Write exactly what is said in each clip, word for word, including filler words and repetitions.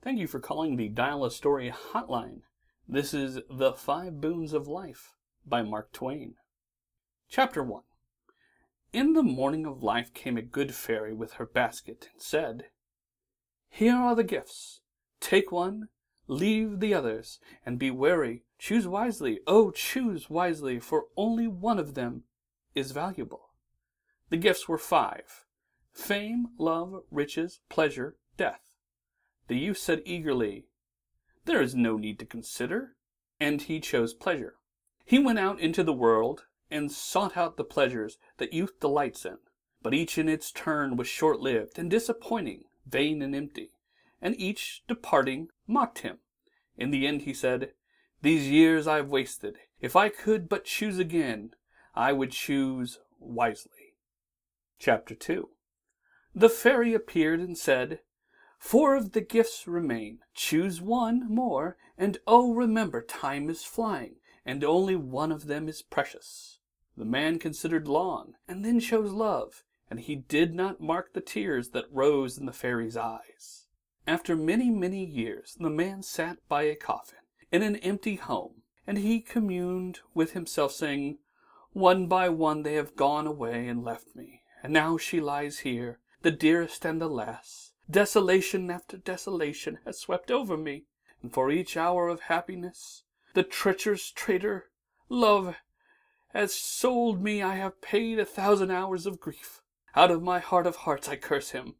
Thank you for calling the Dial a Story hotline. This is The Five Boons of Life by Mark Twain. Chapter one. In the morning of life came a good fairy with her basket and said, "Here are the gifts. Take one, leave the others, and be wary. Choose wisely, oh, choose wisely, for only one of them is valuable." The gifts were five: fame, love, riches, pleasure, death. The youth said eagerly, "There is no need to consider," and he chose pleasure. He went out into the world and sought out the pleasures that youth delights in, but each in its turn was short-lived and disappointing, vain and empty, and each, departing, mocked him. In the end he said, "These years I've wasted. If I could but choose again, I would choose wisely." Chapter two. The fairy appeared and said, "Four of the gifts remain. Choose one more, and oh, remember, time is flying, and only one of them is precious." The man considered long, and then chose love, and he did not mark the tears that rose in the fairy's eyes. After many, many years, the man sat by a coffin in an empty home, and he communed with himself, saying, "One by one they have gone away and left me, and now she lies here, the dearest and the last. Desolation after desolation has swept over me, and for each hour of happiness the treacherous traitor, love, has sold me. I have paid a thousand hours of grief. Out of my heart of hearts I curse him."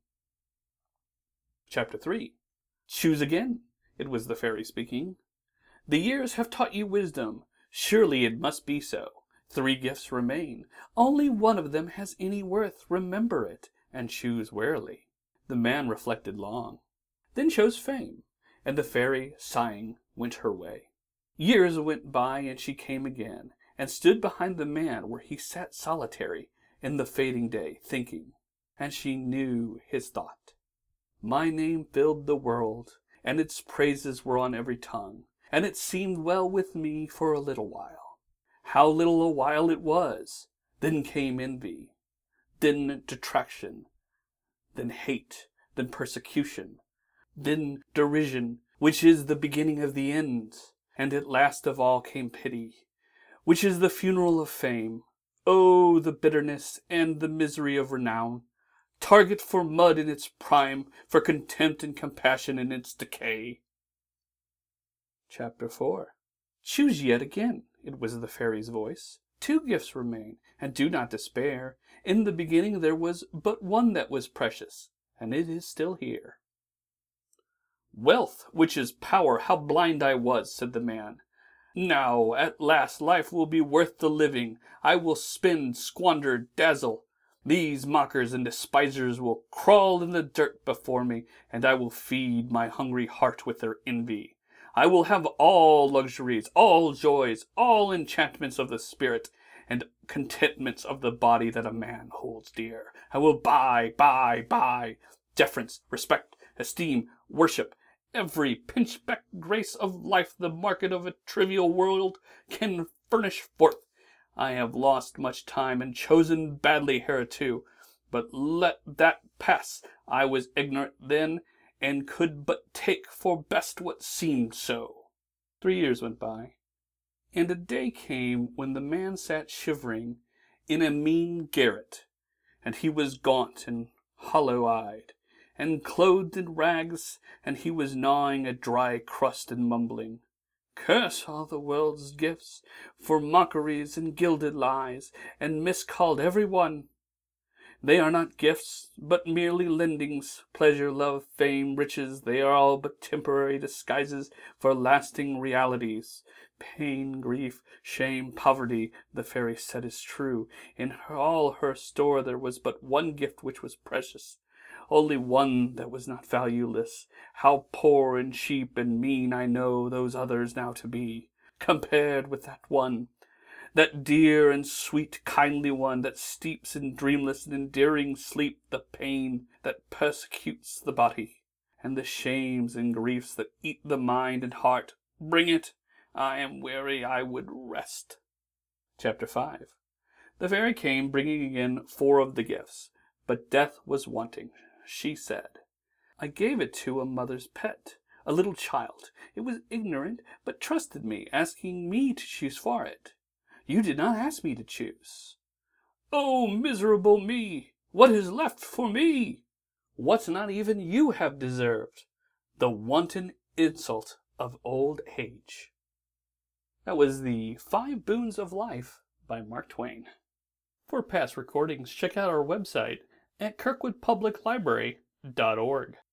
Chapter three. Choose again. It was the fairy speaking. "The years have taught you wisdom. Surely it must be so. Three gifts remain. Only one of them has any worth. Remember it, and choose warily." The man reflected long, then chose fame, and the fairy, sighing, went her way. Years went by, and she came again, and stood behind the man where he sat solitary in the fading day, thinking, and she knew his thought. "My name filled the world, and its praises were on every tongue, and it seemed well with me for a little while. How little a while it was! Then came envy, then detraction, then hate, then persecution, then derision, which is the beginning of the end, and at last of all came pity, which is the funeral of fame. Oh, the bitterness and the misery of renown! Target for mud in its prime, for contempt and compassion in its decay." Chapter four. Choose yet again. It was the fairy's voice. "Two gifts remain, and do not despair. In the beginning there was but one that was precious, and it is still here." "Wealth, which is power, how blind I was," said the man. "Now, at last, life will be worth the living. I will spend, squander, dazzle. These mockers and despisers will crawl in the dirt before me, and I will feed my hungry heart with their envy. I will have all luxuries, all joys, all enchantments of the spirit, and contentments of the body that a man holds dear. I will buy, buy, buy, deference, respect, esteem, worship, every pinchbeck grace of life the market of a trivial world can furnish forth. I have lost much time and chosen badly hereto, but let that pass. I was ignorant then, and could but take for best what seemed so." Three years went by, and a day came when the man sat shivering in a mean garret, and he was gaunt and hollow-eyed, and clothed in rags, and he was gnawing a dry crust and mumbling, "Curse all the world's gifts, for mockeries and gilded lies, and miscalled every one. They are not gifts, but merely lendings. Pleasure, love, fame, riches, they are all but temporary disguises for lasting realities. Pain, grief, shame, poverty, the fairy said is true. In her, all her store there was but one gift which was precious, only one that was not valueless. How poor and cheap and mean I know those others now to be, compared with that one. That dear and sweet kindly one that steeps in dreamless and endearing sleep the pain that persecutes the body, and the shames and griefs that eat the mind and heart. Bring it. I am weary. I would rest." Chapter five. The fairy came, bringing again four of the gifts, but death was wanting. She said, "I gave it to a mother's pet. a little child. It was ignorant, but trusted me, asking me to choose for it. You did not ask me to choose. Oh, miserable me! What is left for me? What not even you have deserved, the wanton insult of old age. That was the Five Boons of Life by Mark Twain. For past recordings, check out our website at kirkwood public library dot org.